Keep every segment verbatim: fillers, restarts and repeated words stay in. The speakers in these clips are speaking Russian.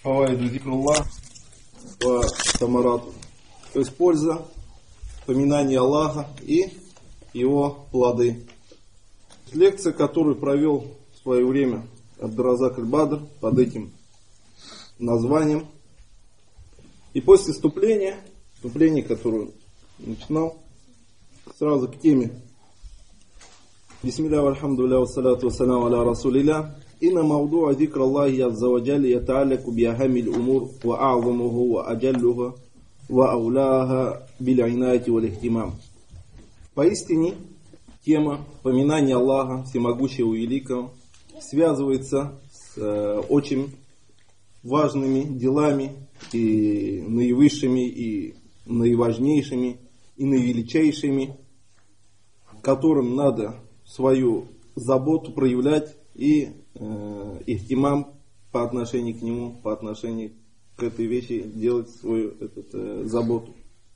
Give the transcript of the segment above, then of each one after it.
Фавайду зикруллах ва самарату. То есть польза поминания Аллаха и его плоды. Лекция, которую провел в свое время Абдуразак аль-Бадр под этим названием. И после вступления, вступления, которое начинал, сразу к теме. Бисмилля, вальхамдулилля, вассалату вассаляму аля расулилля. Инна маудуа зикр Аллахи азза ва джалли ята'алляку би ахаммил умур ва а'замуху ва аджаллуха ва ауляха бил инаяти вал ихтимам. Поистине, тема поминания Аллаха, всемогущего и великого, связывается с э, очень важными делами, и наивысшими, и наиважнейшими, и наивеличайшими, которым надо свою заботу проявлять и э, ихтимам по отношению к нему, по отношению к этой вещи делать свою этот, э, заботу.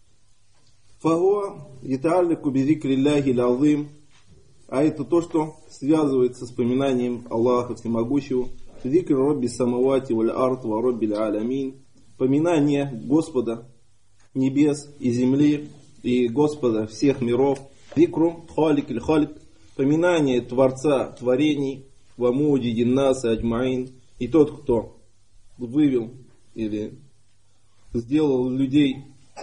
Фагуа ята'алляку би зикриллахи аль-азим. А это то, что связывается с поминанием Аллаха Всемогущего. Зикр Робби самавати валь ард ва Роббил алямин. Поминание Господа небес и земли и Господа всех миров. Зикру халик иль халик. Поминание Творца творений. Ва муджидин нас аджмаин. И тот, кто вывел или сделал людей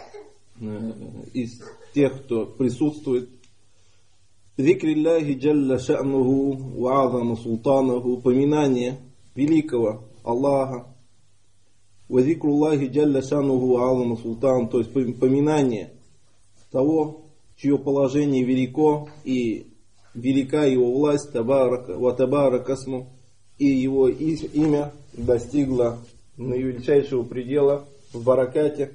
из тех, кто присутствует. Зикриллахи джалля ша'нуху ва азама султанаху. Поминание великого Аллаха. Ва зикруллахи джалля ша'нуху ва азама султан. То есть поминание того, чье положение велико и велика его власть, табарака, ва табарака асму, и его имя достигло наивеличайшего предела в баракате.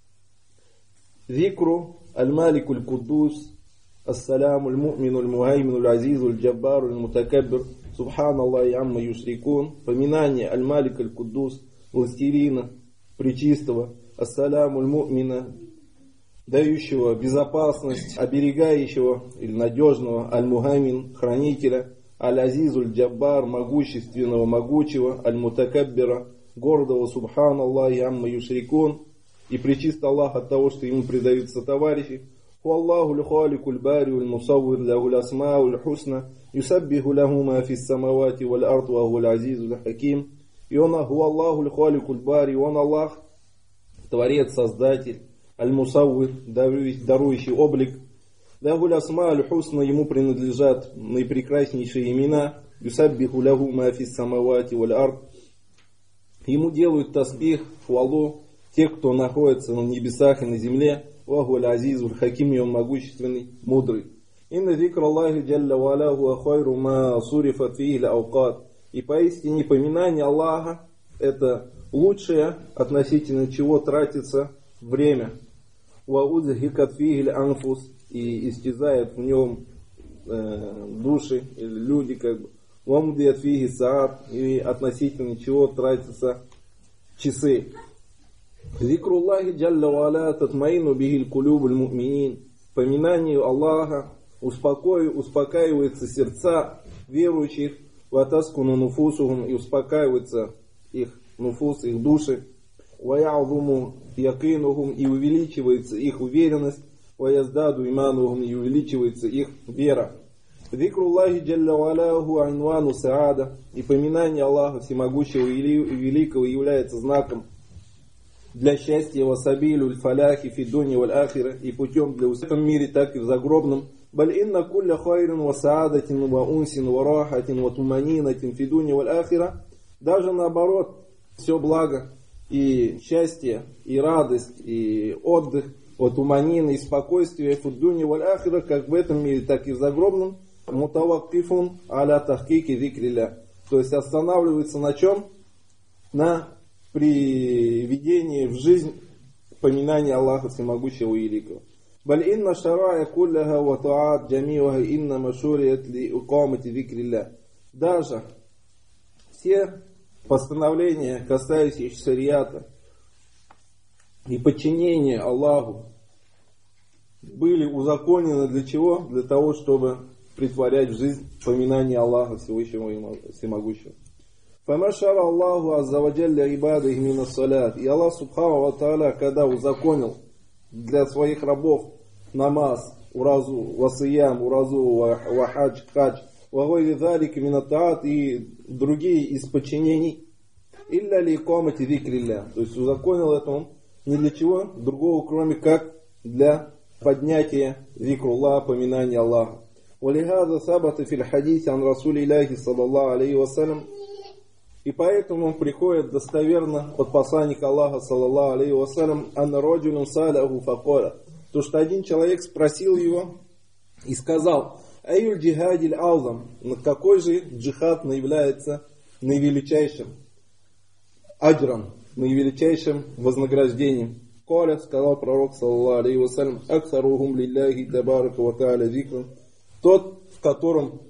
Зикру аль-малику аль-куддус, ассаляму аль-му'мину аль-мухаймину аль-азизу аль-джаббару аль-мутакаббир, субханаллахи амма юшрикун. Поминание аль-малика аль-куддус, властелина пречистого, ассаляму аль-му'мина, дающего безопасность, оберегающего или надежного, аль-мухаймин, хранителя, аль-азизу аль-джаббар, могущественного, могучего, аль-мутакаббира, гордого, субханаллахи амма юшрикун. И пречист Аллах от того, что ему предаются товарищи. Аллаху лхалику ль-бари валь-мусаввир лаху ль-асмау ль-хусна, юсаббиху лаху ма фис самавати валь-ард ва хуа аль-азизу аль-хаким. И он Аллаху лхалику ль-бари, он Аллах, Творец, Создатель, аль-мусаввир, дарующий облик. Лаху ль-асмау ль-хусна, ему принадлежат наипрекраснейшие имена. Юсаббиху лаху ма фис самавати валь-ард. Ему делают тасбих, хвалу те, кто находится на небесах и на земле. Ваху аль-азизу аль-хаким, и он могущественный, мудрый. Инна зикр Аллахи джалля ва аля хуа хайру ма сурифат фихи л-аукат. И поистине поминание Аллаха это лучшее, относительно чего тратится время. Ва удзхикат фихи л-анфус, и истязает в нем э, души или люди, как бы. Ва мудият фихи саат, и относительно чего тратятся часы. Зикруллахи джалля ва аля татмаину бихи л-кулюбу л-му'минин. Поминанию Аллаха успокаиваются сердца верующих, ва таскуну нуфусухум, и успокаиваются их нуфус, их души, ва я'зуму якинухум, и увеличивается их уверенность, ва яздаду иманухум, и увеличивается их вера. Зикруллахи джалля ва аля ху анвану саада. И поминание Аллаха Всемогущего и Великого является знаком для счастья, васабилю фаляхи фидуни валь ахира, и путем для успеха в этом мире, так и в загробном. Баль инна кулля хайрин ва саадатин ва унсин ва рахатин ва туманинатин фидуни валь ахира. Даже наоборот, все благо и счастье, и радость, и отдых, вот туманина, и спокойствие фидуни валь ахира, как в этом мире, так и в загробном. Мутаваккифун аля тахкики зикрилля. То есть останавливается на чем? На приведение в жизнь поминания Аллаха Всемогущего и Великого. Баль инна шарая кулляха ва таат джамиуха инна машурият ли укамати зикрилля. Даже все постановления, касающиеся шариата и подчинения Аллаху, были узаконены для чего? Для того, чтобы претворять в жизнь поминание Аллаха Всевышнего и Всемогущего. فَمَا شَرَ اللَّهُ عَزَّ وَجَلَّ عِبَادِهِ مِنَ الصَّلَاةِ. И Аллах Субхану ва Тааля, когда узаконил для своих рабов намаз, уразу, васиям, уразу, вахадж, хадж, вагойли залик, минатаат и другие из подчинений, илля ли комати зикрилля. То есть узаконил это он не для чего другого, кроме как для поднятия зикруллаха, поминания Аллаха. وَلِهَذَا ثَبَتَ فِي الْحَدِيثِ عَنْ رَسُولِ اللَّهِ صلى الله عليه وسلم. И поэтому приходит достоверно от посланника Аллаха саллаллаху алейхи вассалям, анна раджулун саляху факоля, то что один человек спросил его и сказал: айюль джихадиль аузам, какой же джихад является наивеличайшим аджром, наивеличайшим вознаграждением? Коля, сказал пророк саллаллаху алейхи вассалям, аксарухум лилляхи табарака ва тааля зикран, тот, в котором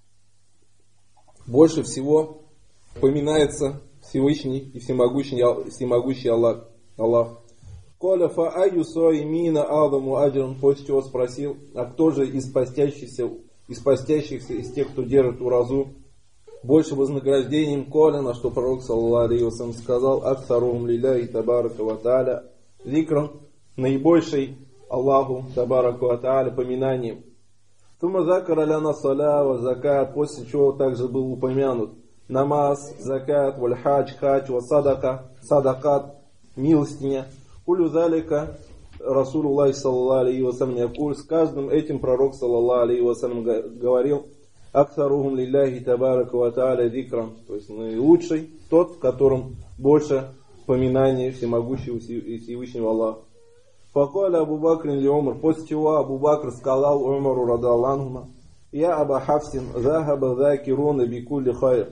больше всего упоминается Всевышний и всемогущий, всемогущий Аллах. Аллах. Коля фа айю саимина адаму аджран, после чего спросил, а кто же из постящихся, из постящихся, из тех, кто держит уразу, больше вознаграждением? Коля, на что пророк саллаллаху алейхи вассалям сказал: аксарухум лилляхи табарака ва тааля зикран, наибольший Аллаху табарака ва тааля поминанием. Тума закара ляна саля ва закат, после чего также был упомянут намаз, закат, валь-хадж, хадж, ва садака, садакат, милостиня. Кулю залика Расулуллах саллаллаху алейхи вассалям якуль, с каждым этим пророк саллаллаху алейхи вассалям говорил: аксарухум лилляхи табарака ва тааля зикран, то есть наилучший тот, в котором больше поминания всемогущего и Всевышнего Аллаха. Факаля Абу Бакр или Умар, после чего Абу Бакр сказал Умару радаллаху: я Аба Хафсин захаба закируна бикулли хайр.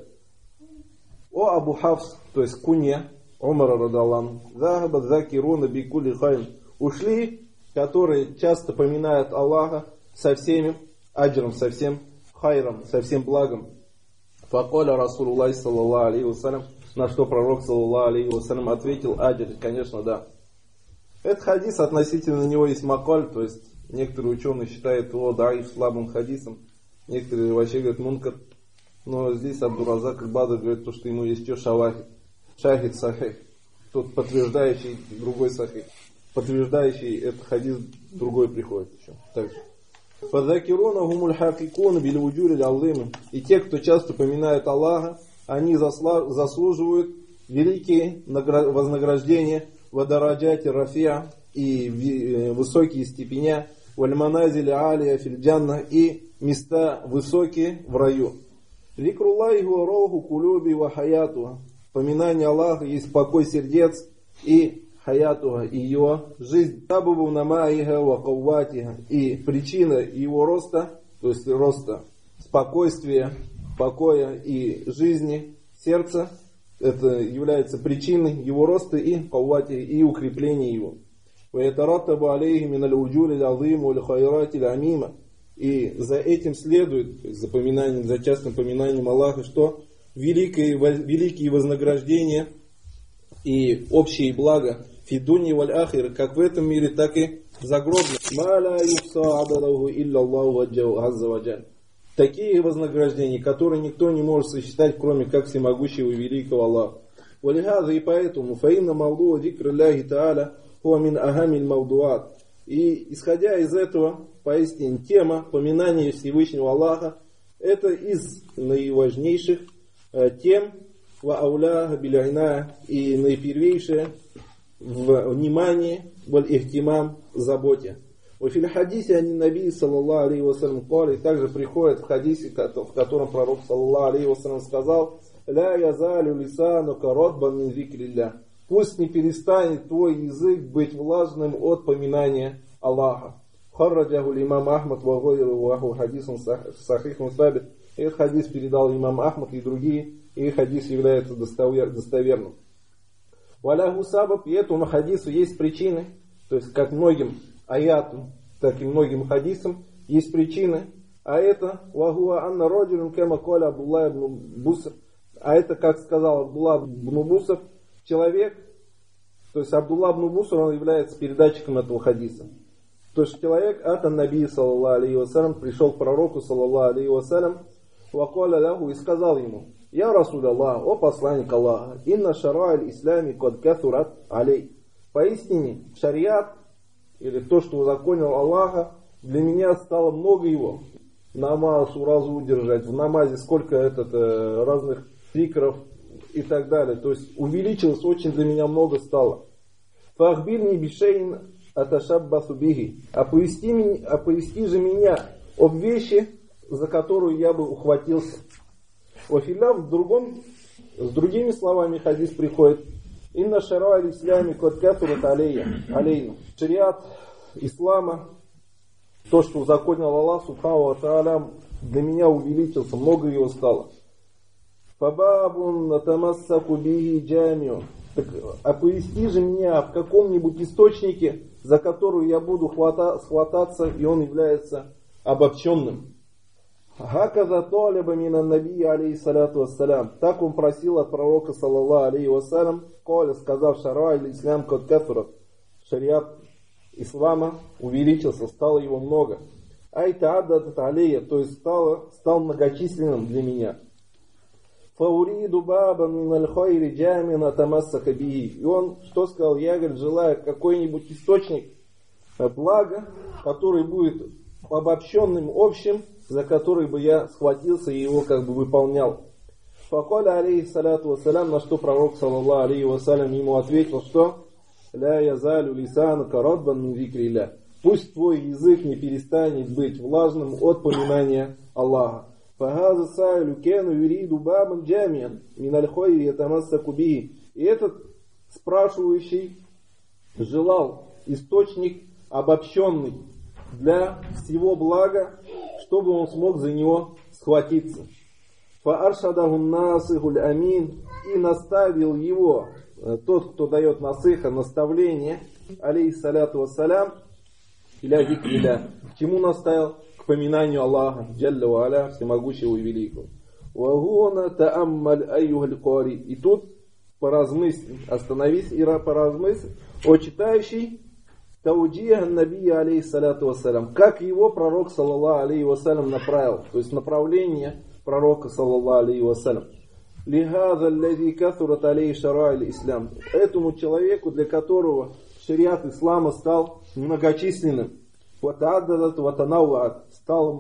О Абу Хафс, то есть кунья Умара радаллаху, захаба закируна бикулли хайр, ушли, которые часто поминают Аллаха со всеми аджром, со всем хайром, со всем благом. Факаля Расулуллах саллаллаху алейхи вассалям, на что пророк саллаллаху алейхи вассалям ответил: аджр, конечно, да. Этот хадис, относительно него есть макаль, то есть некоторые ученые считают его даиф, слабым хадисом, некоторые вообще говорят мункар, но здесь Абдуразак Бадр говорит, то, что ему есть еще шавахид, шахид сахих, тот подтверждающий другой сахих, подтверждающий этот хадис другой приходит еще. Также. И те, кто часто поминает Аллаха, они заслуживают великие вознаграждения, вадараджати рафиа, и высокие степеня, вальманазили алия фильджанна, и места высокие в раю. Зикруллахи ва руху кулюби ва хаятуха. Поминание Аллаха есть покой сердец и хаятуха, и его жизнь. Табубу намаиха ва кавватиха. И причина его роста, то есть роста спокойствия, покоя и жизни сердца, это является причиной его роста и каввати, и укрепления его. И за этим следует, то есть за, поминанием, за частым поминанием Аллаха, что великие, великие вознаграждения и общие блага фидуни валь ахир, как в этом мире, так и в загробном. Такие вознаграждения, которые никто не может сосчитать, кроме как всемогущего и великого Аллаха. Валихаза, и поэтому фаинна мавдуа зикр Аллахи Тааля хуа мин ахамиль мавдуат. И исходя из этого, поистине тема поминания Всевышнего Аллаха — это из наиважнейших э, тем ва ауля биляйна, и наипервейшее в внимании валь ихтимам, заботе. В хадисе ан наби саллаллаху алейхи вассалям кал, и также приходит в хадисе, в котором пророк саллаллаху алейхи вассалям сказал: ля язалю лисанука радбан мин зикрилля. Пусть не перестанет твой язык быть влажным от поминания Аллаха. Харраджаху имам Ахмад ва гайру ваху хадисун сахихун сабит. Этот хадис передал имам Ахмад и другие, и хадис является достоверным. Валяху сабаб, и этому хадису есть причины, то есть как многим аятам, так и многим хадисам есть причины, а это вахуа анна раджулун кама каля Абдуллах ибн Буср, а это, как сказал Абдуллах ибн Буср, человек, то есть Абдуллах ибн Буср, он является передатчиком этого хадиса. То есть человек, ата наби саллаллаху алейхи вассалям, пришел к пророку саллаллаху алейхи вассалям, вакаля ляху, и сказал ему: Я Расуль Аллах, о посланник Аллаха, инна шарай ислами код кафурат алей. Поистине, шариат, или то, что узаконил Аллаха, для меня стало много его. Намаз, уразу удержать, в намазе сколько этот, э, разных зикров и так далее. То есть увеличилось очень для меня много стало. Фахбирни бишейн аташаббасу бихи. Оповести, оповести же меня об вещи, за которую я бы ухватился. Вафилля в другом, с другими словами хадис приходит. Инна шара аль-ислями код кафурат алейна. Шариат ислама, то, что узаконил Аллах субхану ва тааля, для меня увеличился, много его стало. Фабабун натамассаку бихи джамиу. Так оповести же меня в каком-нибудь источнике, за которую я буду хвата, схвататься, и он является обобщенным. Хаказа талиба минан набия алейхиссалату вассалям. Так он просил от пророка саллаллаху алейхи вассалям, коля, сказав шара или ислам код кафурат. Шариат ислама увеличился, стало его много. Айта аддат алейя, то есть стало, стал многочисленным для меня. Фауриду баба миналь хайри джамин атамассака бихи. И он что сказал? Я, говорит, желаю какой-нибудь источник блага, который будет обобщенным, общим, за который бы я схватился и его как бы выполнял. Факаля алейхиссалату вассалям, на что пророк саллаллаху алейхи вассалям ему ответил, что ля язалю лисанука радбан мин зикрилля. Пусть твой язык не перестанет быть влажным от поминания Аллаха. Фахаза сайлю кену юриду бабан джамиан миналь хайри ятамассаку бихи. И этот спрашивающий желал источник обобщенный для всего блага, чтобы он смог за него схватиться. Фааршадахун насихуль амин. И наставил его тот, кто дает насыха, наставление, алейхиссалату вассалям, иля зикриля. К чему наставил? К поминанию Аллаха, джалля ва аля, всемогущего и великого. Вагуна тааммаль айюхаль кари. И тут поразмысли, остановись и поразмысли, о читающий, тауджиха набия алейхиссалату вассалям, как его пророк саллаллаху алейхи вассалям направил, то есть направление пророка саллаллаху алейхи вассалям. Лихаза аллази кафурат алейхи шара ислам. Этому человеку, для которого шариат ислама стал многочисленным, ватааддадат ватанауат, стал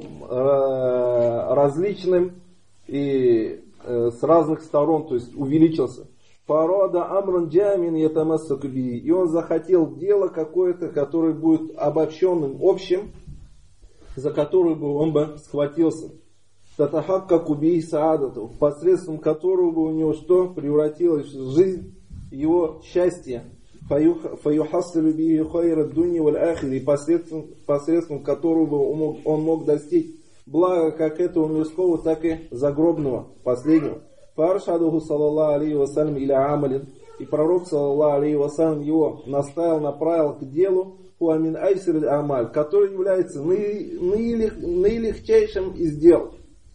э, различным и э, с разных сторон, то есть увеличился. Фарада амран джамин ятамассаку бихи. И он захотел дело какое-то, которое будет обобщенным, общим, за которое бы он бы схватился. Татахаккаку бихи саадату, посредством которого бы у него что? Превратилась в жизнь его счастье. Фаюхассалю бихи хайра дуньи валь ахири, посредством, посредством которого бы он мог, он мог достичь блага как этого мирского, так и загробного, последнего. Фаршадуху саллаллаху алейхи вассалям иля амалин. И пророк саллаллаху алейхи вассалям его наставил, направил к делу хуамин айсир амаль, который является наилег, наилегчайшим из дел.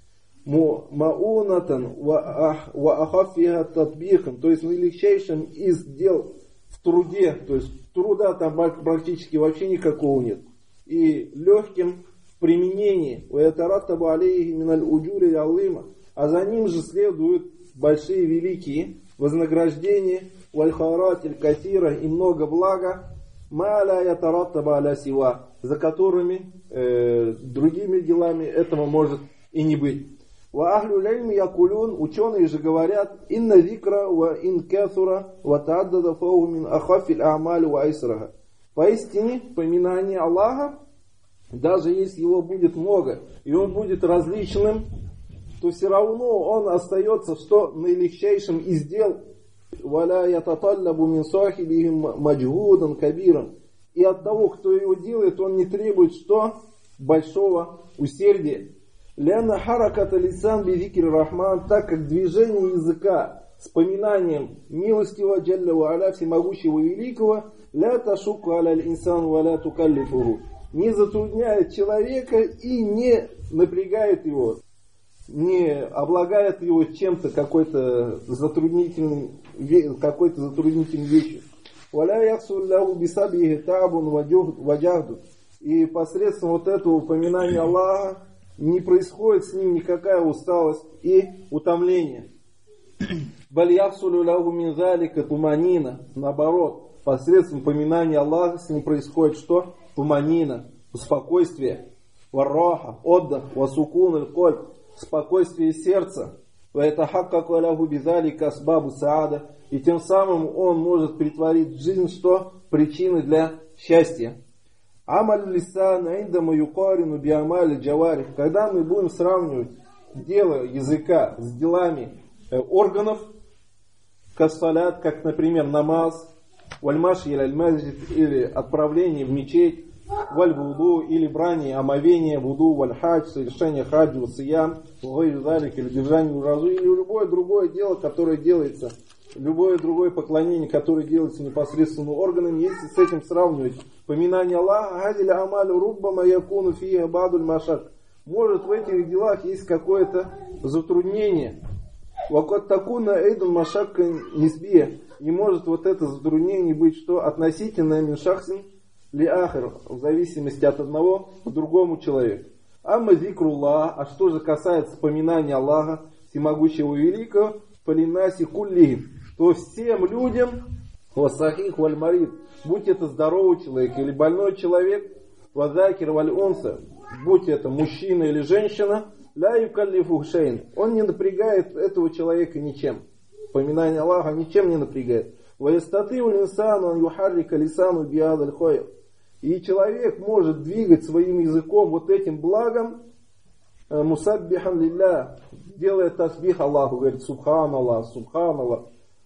Маунатан ва ахафиха татбихам, то есть наилегчайшим из дел в труде, то есть труда там практически вообще никакого нет. И легким в применении. Ва ятараттабу алейхи миналь уджури аллима. А за ним же следуют большие великие вознаграждения, вальхаратиль катира и много блага, маля ятараттаба аля сива, за которыми э, другими делами этого может и не быть. Ва ахлю лильми якулюн, ученые же говорят, инна зикра ва ин кафура ва тааддада фау мин ахафиль а'мали ва айсраха. Поистине, поминание Аллаха, даже если его будет много, и он будет различным, то все равно он остается что наилегчайшим из дел. Валя ятаталлабу мин сахибихи маджгудан кабиран. И от того, кто его делает, он не требует что? Большого усердия. Ляна хараката лисан би зикри рахман, так как движение языка с поминанием милостивого джалля ва аля, всемогущего и великого, ля ташуку аля инсан ва ля тукаллифуху, не затрудняет человека и не напрягает его, не облагает его чем-то, какой-то затруднительным, какой-то затруднительной вещью. Валя яхсулляху бисабихи табун ваджахду. И посредством вот этого упоминания Аллаха не происходит с ним никакая усталость и утомление. Баль яхсулю лаху мин залика туманина. Наоборот, посредством поминания Аллаха с ним происходит что? Туманина, спокойствие, варраха, отдых, васукун аль-кольб, спокойствие сердца. Ваятахаккаку лаху бизалика асбабу саада. И тем самым он может притворить в жизнь что? Причины для счастья. Амаль лисан индама юкарину биамали джаварих. Когда мы будем сравнивать дело языка с делами э, органов, кассалят, как, например, намаз, вальмаши или аль-маджид, или отправление в мечеть, валь-вуду, или брание, омовение, вуду, валь-хадж, совершение хаджи, сиям, вгайрзалик, или держание уразу, или любое другое дело, которое делается, любое другое поклонение, которое делается непосредственно органами, если с этим сравнивать поминание Аллаха, гадиля амалю руббама якуну фиха бадуль машак. Может, в этих делах есть какое-то затруднение. Вакот такуна эйдун машакка нисбия. И может вот это затруднение быть что? Относительно миншахсин ли ахир, в зависимости от одного к другому человеку. Амма зикруллах, а что же касается поминания Аллаха, всемогущего и великого, фалинаси куллихим, то всем людям, васахих валь-марид, будь это здоровый человек или больной человек, вазакир валь-унса, будь это мужчина или женщина, ля юкаллифу шейн, он не напрягает этого человека ничем. Поминание Аллаха ничем не напрягает. Ваястаты улинсану ан юхаррика лисану биадаль хойр. И человек может двигать своим языком вот этим благом, мусаббихан лилля, делая тасбих Аллаху, говорит субханаллах, субханаллах.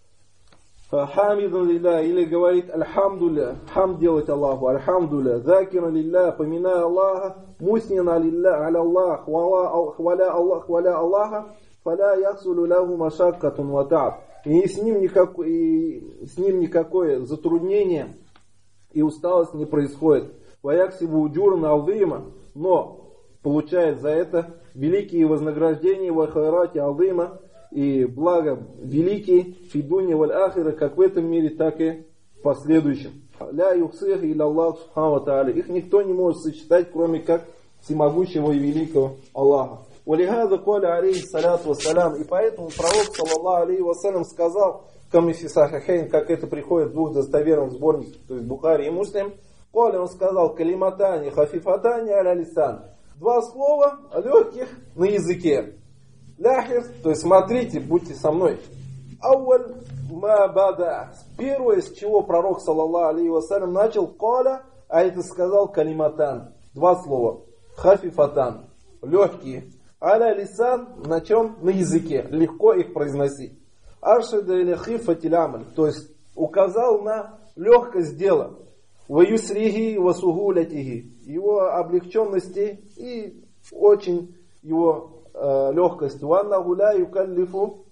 Хамидан лилля, или говорит альхамдулля, хам делать Аллаху, альхамдулля, закира лилля, поминая Аллаха, муснина лилля, аля Аллах, хваля Аллах, хваля Аллаха, фаля яхсулю лаху машаккатун вата'б. И с ним никакое, и с ним никакое затруднение и усталость не происходит. Ваяксибу уджурна алдыма, но получает за это великие вознаграждения в ахирате алдыма и благо великие фидуни валь ахира, как в этом мире, так и в последующем. Ля юхсих илля Аллах субхану ва тааля. Их никто не может сочетать, кроме как всемогущего и великого Аллаха. Валихаза коля алейхи саляту вассалям. И поэтому пророк саллаллаху алейхи вассалям сказал, камифи сахахейн, как это приходит в двух достоверных сборниках, то есть Бухари и Муслим, коля он сказал, калиматани хафифатани аля лисан. Два слова легких на языке. Ляхив, то есть смотрите, будьте со мной. Ауаль ма бада. Первое, с чего пророк саллаллаху алейхи вассалям начал, коля, а это сказал калиматан. Два слова. Хафифатан. Легкие. Аля лисан, на чем? На языке. Легко их произносить. Аршида или хифатиль амаль. То есть указал на легкость дела. Ваюсрихи васугулятихи. Его облегченности и очень его э, легкость. Ванна гуля юкаллифу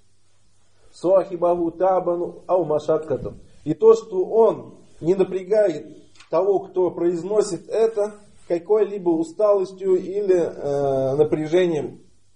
суахибаху табану ау машаккату. И то, что он не напрягает того, кто произносит это, какой-либо усталостью или э, напряжением.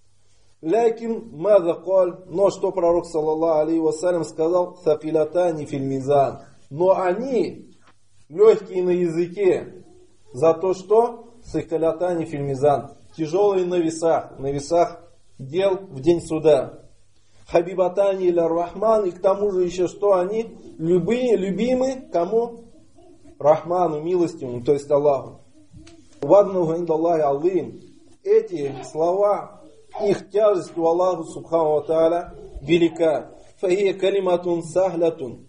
Лякин мазакаль, но что пророк саллаллаху алейхи вассалям сказал, сафилатани фил мизан. Но они легкие на языке, за то, что сафилатани фил мизан, тяжелые на весах, на весах дел в день суда. Хабибатани иля рахман, и к тому же еще что они любые, любимы кому? Рахману, милостивому, то есть Аллаху. Ваднуга индаллахи аллим. Эти слова, их тяжесть у Аллаха субхану ва тааля велика. Фахия калиматун сахлятун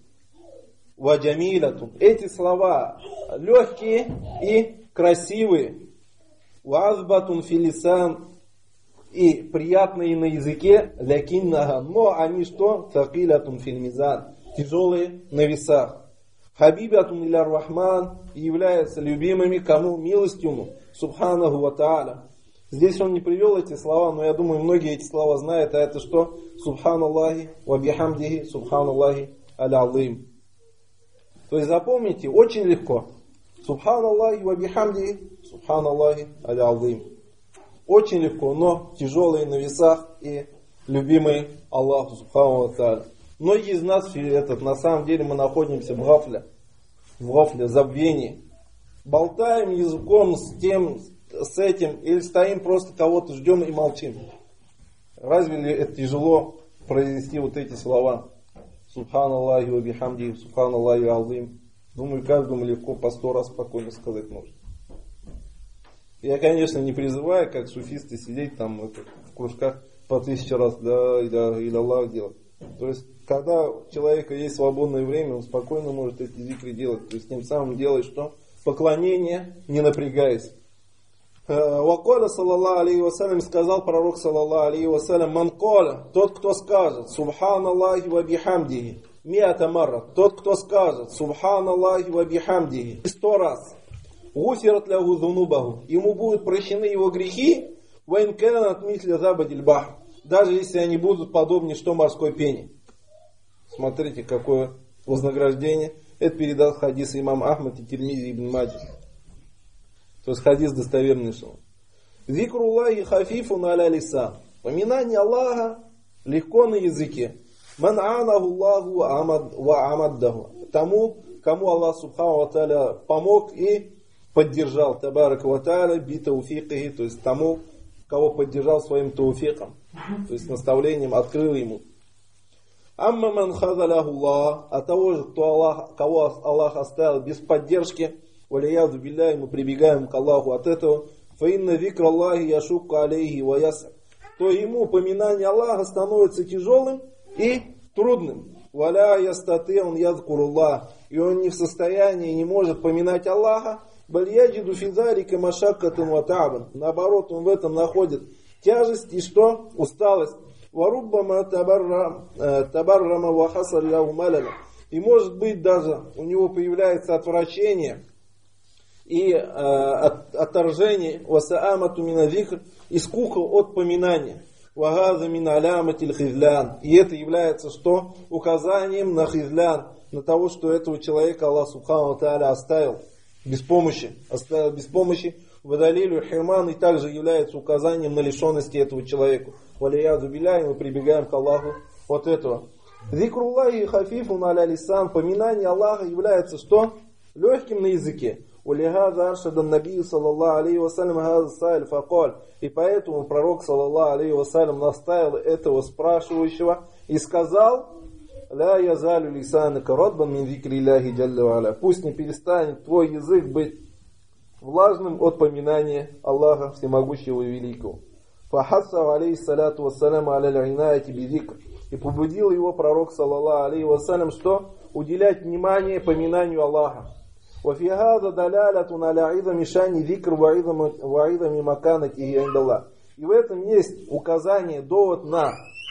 ва джамилятун. Эти слова легкие и красивые. Ва азбатун филисан, и приятные на языке, лякиннага, но они что? Такилятун фил мизан, тяжелые на весах. Хабибатун иля рахман, являются любимыми кому? Милостивому, субханаху ва тааля. Здесь он не привел эти слова, но я думаю, многие эти слова знают, а это что? Субханаллахи ва бихамдихи, субханаллахи аль-азим. То есть запомните, очень легко. Субханаллахи ва бихамдихи, субханаллахи аль-азим. Очень легко, но тяжелые на весах и любимый Аллаху субхану ва тааля. Многие из нас, этот, на самом деле, мы находимся в гафле, в гафле, забвении. Болтаем языком с тем, с этим, или стоим просто кого-то ждем и молчим. Разве ли это тяжело произнести вот эти слова. Субханаллахи ва бихамдихи, субханаллахи азим. Думаю, каждому легко по сто раз спокойно сказать можно. Я, конечно, не призываю, как суфисты, сидеть там это, в кружках по тысяче раз, да, или Аллах делать. То есть, когда у человека есть свободное время, он спокойно может эти зикры делать. То есть, тем самым делает что? Поклонение, не напрягаясь. Ваколя, саллаллаху алейхи вассалям, сказал пророк, саллаллаху алейхи вассалям, ман коля, тот, кто скажет, субханаллахи ва бихамдихи, миата марра, тот, кто скажет, субханаллахи ва бихамдихи, сто раз, гуфират лягу зунубаху, ему будут прощены его грехи, ва инканат мисля забадиль бахр, даже если они будут подобны что морской пене. Смотрите, какое вознаграждение. Это передал хадис имам Ахмад и Тирмизи ибн Маджи. То есть хадис достоверный. Зикруллахи хафифун аля лисан. Поминание Аллаха легко на языке. Ман анаху Аллаху ва амаддаху. Тому, кому Аллах субхану ва тааля помог и поддержал. Табарака ва тааля би тауфикихи. То есть тому, кого поддержал своим тауфиком. То есть наставлением открыл ему. Амма ман хазаляху Аллах. А того же, кто Аллах, кого Аллах оставил без поддержки. Валияду билляй, мы прибегаем к Аллаху от этого. Фаинна викр Аллахи яшукка алейхи ва ясар. То ему упоминание Аллаха становится тяжелым и трудным. Валя ястаты он ядкуруллах. И он не в состоянии, не может поминать Аллаха. Бальяджиду физарика машаккатун ва та'бан. Наоборот, он в этом находит тяжесть и что? Усталость. Варуббама табаррама ва хасар ляху маляна. И может быть даже у него появляется отвращение и э, от, отторжение васаамату мина зикр и скука от поминания. Вагаза мин аляматиль хизлян. И это является что? Указанием на хизлян, на того, что этого человека Аллах субхану ва тааля оставил без помощи. Оставил без помощи. Вадалилю хирман и также является указанием на лишенности этого человека. Валияду билляй, мы прибегаем к Аллаху от этого. Зикруллахи хафифун аля лисан. Поминание Аллаха является что? Легким на языке. Улихаза аршадан набию саллаллаху алейхи вассалям хаза сайл факаль. И поэтому пророк саллаллаху алейхи вассалям наставил этого спрашивающего и сказал: ля язалю лисанака радбан мин зикри Аллахи джалля ва аля. Пусть не перестанет твой язык быть влажным от поминания Аллаха Всемогущего и Великого. Фахасса алейхиссалату вассалям аля л'инаяти бизикр. И побудил его пророк, саллаллаху алейхи вассалям, что? Уделять внимание поминанию Аллаха. وفي هذا دلالة على عظم شأن ذكر وعظم مكانته عند الله. И в этом есть указание, довод на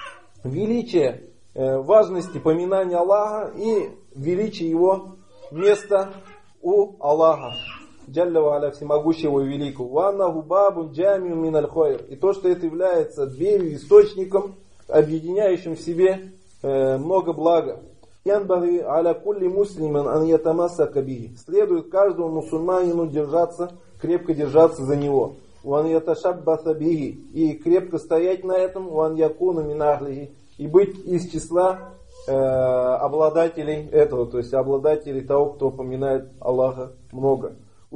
величие важности поминания Аллаха и величие его места у Аллаха. Джалля ва аля, всемогущего и великого. Ваннаху бабун джамиун миналь хойр. И то, что это является дверью, источником, объединяющим в себе э, много блага. Янбаги аля кулли муслиман ан ятамассака биhi. Следует каждому мусульманину держаться, крепко держаться за него. Ван яташаббаса биhi. И крепко стоять на этом. Ван якуна мин ахлихи. И быть из числа э, обладателей этого, то есть обладателей того, кто упоминает Аллаха много.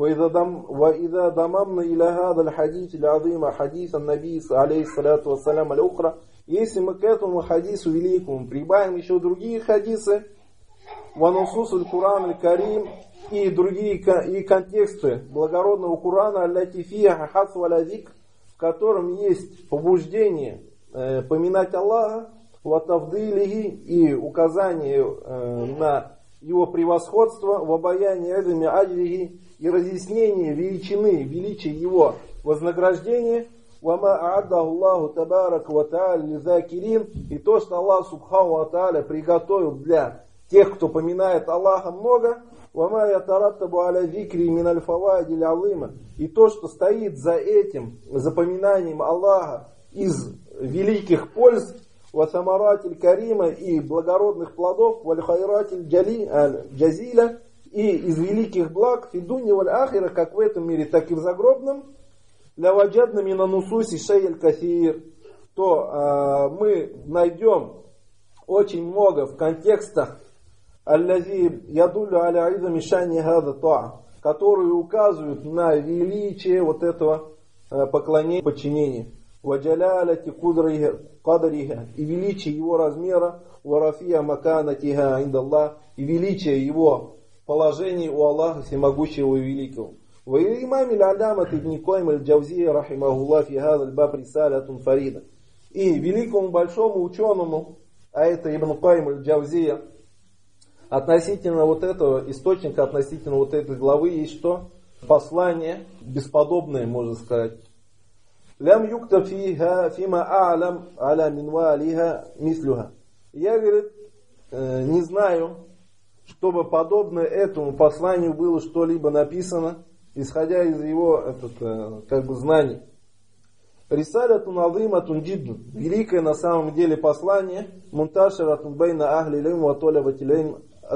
وإذا ضممنا إلى هذا الحديث العظيم حديث النبي عليه الصلاة والسلام الأخرى. Если мы к этому хадису великому прибавим еще другие хадисы, ванусус аль-Куран аль-Карим, и другие и контексты благородного Курана, аллати фиха хасу аля зикр, в котором есть побуждение э, поминать Аллаха, ватавдилихи, и указание э, на его превосходство, в обаянии эдами аджрихи, и разъяснение величины, величия его вознаграждения. وَمَا أَعَدَّهُ اللَّهُ تَبَارَكَ وَتَعَالَى لِذَاكِرِينَ. И то, что Аллах субхану ва тааля приготовил для тех, кто поминает Аллаха много. وَمَا يَتَرَتَّبُ عَلَى ذِكْرِ مِنَ الْفَوَائِدِ الْعَظِيمَةِ. И то, что стоит за этим, за поминанием Аллаха из великих польз, وَثَمَرَاتِ الْكَرِيمَ, и благородных плодов, وَالْخَيْرَاتِ الْجَزِيلَ, и из великих благ, фидунья валь ахира, как в этом мире, так и в загробном. Ляваджадна мина нусуси шейель кафир, то э, мы найдем очень много в контекстах аллази ядулю аля айза мишани хада туа, которые указывают на величие вот этого э, поклонения, подчинения. ваджалялати кадриха, и величие его размера, варафия маканатиха индаллах, и величие его положения у Аллаха Всемогущего и Великого. وإمام العلامة ابن قيم الجوزية رحمه الله في هذا الباب رسالة فريدة. И великому большому ученому, а это Ибн Кайм аль-Джавзия, относительно вот этого источника, относительно вот этой главы есть что? Послание бесподобное, можно сказать. Лям юкта фиха фима а'лам аля минвалиха мислюха. Я, говорит, не знаю, чтобы подобное этому посланию было что-либо написано, исходя из его этот, как бы знаний. Рисалятун азиматун джиддун. Великое на самом деле послание. Мунташиратун байна ахли лейм ва толябати лейм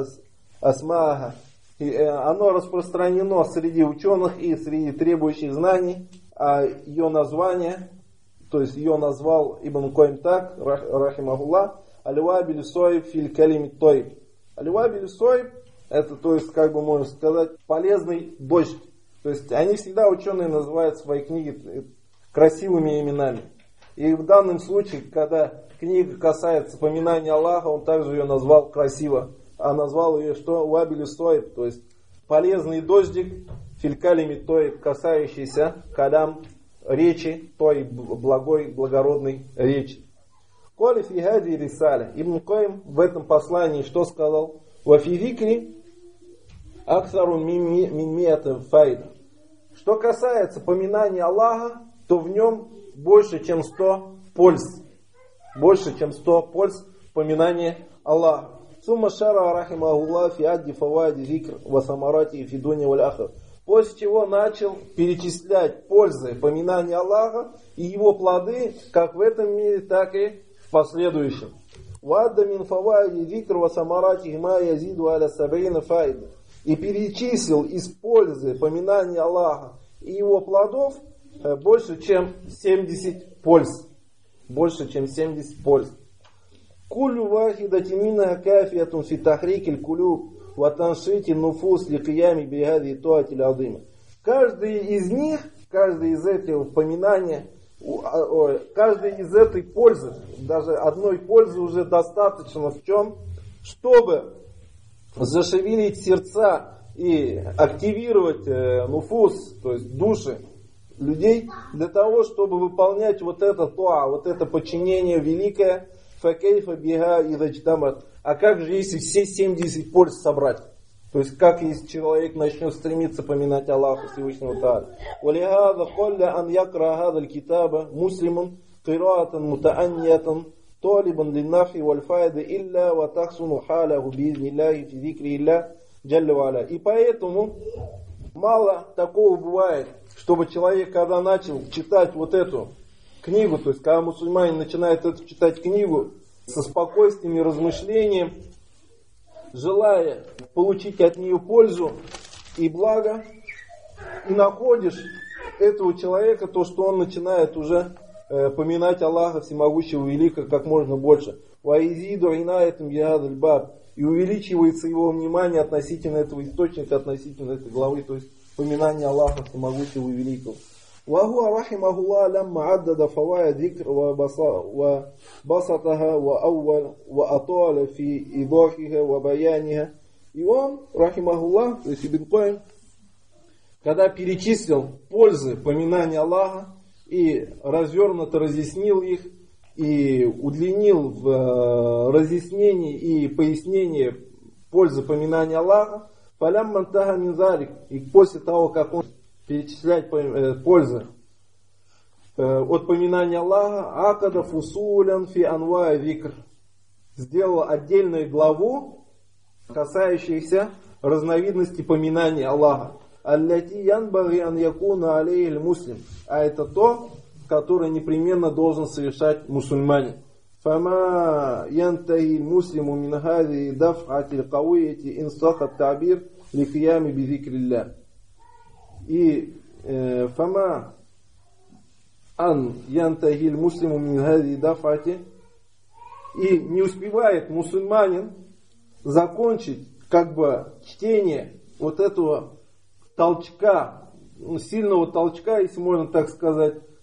асмааха. Оно распространено среди ученых и среди требующих знаний. А ее название, то есть ее назвал Ибн Кайм так, рахимахуллах, аль-вабиль сойб филь калими тойб. Аль-вабиль сойб, это, то есть, как бы можно сказать, полезный дождь. То есть они всегда, ученые, называют свои книги красивыми именами. И в данном случае, когда книга касается поминания Аллаха, он также ее назвал красиво. А назвал ее что? Вабиль стоит, то есть полезный дождик, филькалими той, касающийся калям речи, той благой, благородной речи. Коли фи хади рисаля. Ибн Кайм в этом послании что сказал? Ва фи зикри аксару мин миата файда. Что касается поминания Аллаха, то в нем больше, чем сто польз. Больше, чем сто польз поминания Аллаха. Сумма шара рахимахуллах фи адди фавади зикр ва самарати фи дуня валь ахир. После чего начал перечислять пользы поминания Аллаха и его плоды, как в этом мире, так и в последующем. Вадда мин фавади зикр ва самарати ма язиду аля сабрина файда. И перечислил из пользы поминания Аллаха и его плодов больше, чем семьдесят польз. Больше, чем семьдесят польз. Кулю вахидати минха кафиятун фи тахрикиль кулюб ва таншити нуфус ли киями бихади туатиль азима. Каждый из них, каждый из этих поминаний, каждый из этой пользы, даже одной пользы уже достаточно в чем? Чтобы зашевелить сердца и активировать э, нуфус, то есть души людей, для того, чтобы выполнять вот это туа, вот это подчинение великое, факейфа бига и зачтамат. А как же, если все семьдесят польз собрать? То есть, как если человек начнет стремиться поминать Аллаха Всевышнего Тааля? Валихада колля ан якра хадаль китаба муслимун кираатан мутаанниятан талибан линнафи вальфайды илля ва тахсуну халяху биизниллахи фи зикри илля джалля ва аля. И поэтому мало такого бывает, чтобы человек, когда начал читать вот эту книгу, то есть, когда мусульманин начинает эту читать книгу со спокойствием и размышлением, желая получить от нее пользу и благо, и находишь этого человека, то, что он начинает уже э, поминать Аллаха Всемогущего Великого как можно больше. Ваизиду инайтам ядаль баб. И увеличивается его внимание относительно этого источника, относительно этой главы, то есть поминание Аллаха Всемогущего и Великого. وهو رحمه الله لما عدد فوائد ذكر وبسطها وأول وأطال في إيضاحها وبيانها. И он, рахимахуллах, то есть Ибн Кайм, когда перечислил пользы поминания Аллаха и развернуто разъяснил их, и удлинил в разъяснении и пояснении пользы поминания Аллаха, фалям мантаха минзарик, и после того, как он перечислять пользы от поминания Аллаха, акада фусулян фи анва викр, сделал отдельную главу, касающуюся разновидности поминания Аллаха. Аллати янбаги ан якуна алейхи муслим, а это то, которое непременно должен совершать мусульманин. Фама янтахи муслиму мин хази даф'ати алкавияти инсаха табир ликиями бизикрилля. И фама ан янтахиль муслиму мин хази дафати, и не успевает мусульманин закончить как бы чтение вот этого толчка, сильного толчка, если можно так сказать,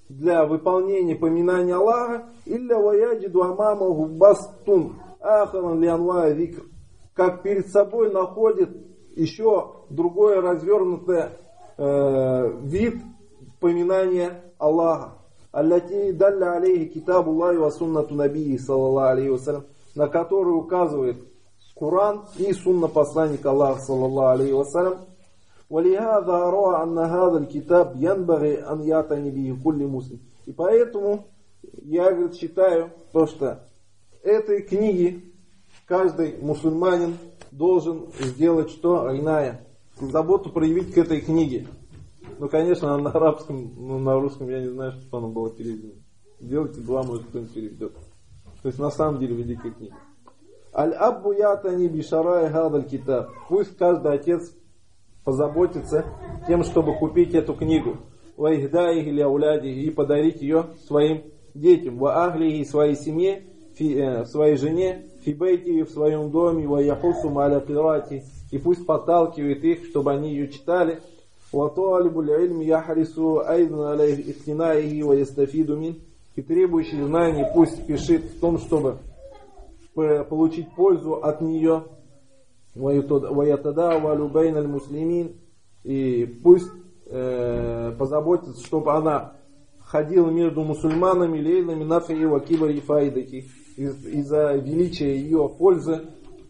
для выполнения поминания Аллаха, илля ваяджиду амамаху бастун ахаран лианва зикр, как перед собой находит еще другое развернутое э, вид поминания Аллаха. Аллати далля алейхи китабу Аллахи ва суннату набии саллаллаху алейхи вассалям, на который указывает Коран и сунна посланника Аллаха саллаллаху алейхи вассалям. وَلِهَذَا رَوَى أَنَّ هَذَا الْكِتَابِ يَنْبَغِي أَنْ يَعْتَنِي بِهِ كُلُّ مُسْلِمٍ. И поэтому я, говорит, считаю, то, что этой книги каждый мусульманин должен сделать что? Айная. Заботу проявить к этой книге. Ну, конечно, на арабском, ну, на русском я не знаю, что она была переведена. Сделайте два, может, кто-нибудь переведет. То есть, на самом деле, великая книга. Аль-Аббу ятани бишарай хадаль китаб. Пусть каждый отец позаботиться тем, чтобы купить эту книгу. Ваихдаих или ауляди, и подарить ее своим детям. Ва ахлихи, своей семье, фи, э, своей жене, фибейти, в своем доме, ва яхусу маля кирати, и пусть подталкивает их, чтобы они ее читали. Ва туалибуль ильми яхрису айдан алейх ихтинаихи ва ястафиду мин, и требующий знаний пусть спешит в том, чтобы получить пользу от нее. وَيَتَدَاوَلُ بَيْنَ الْمُسْلِمِينَ, и пусть э, позаботится, чтобы она ходила между мусульманами лейнами нафи ва кибари файдати, из-за величия ее пользы.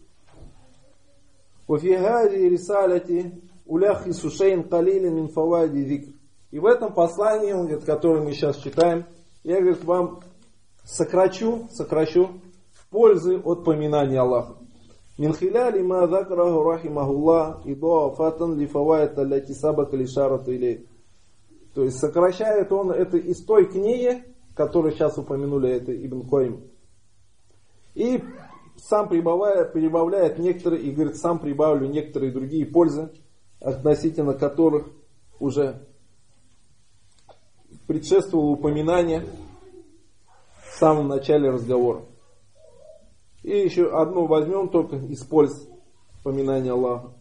وَفِي هَذِهِ رِسَالَةِ أُلَخِّصُ شَيْءٍ قَلِيلٍ مِنْ فَوَائِدِ ذِكْرِ. И в этом послании, он говорит, которое мы сейчас читаем, я, говорит, вам сокращу, сокращу пользы от поминания Аллаха. من خلال ما ذكره رحمه الله إضافة لفوائد التي سبق الإشارة إليه. То есть сокращает он это из той книги, которую сейчас упомянули, это Ибн Койм. И сам прибавляет, прибавляет некоторые, и говорит, сам прибавлю некоторые другие пользы, относительно которых уже предшествовало упоминание в самом начале разговора. И еще одну возьмем только из польз поминания Аллаха.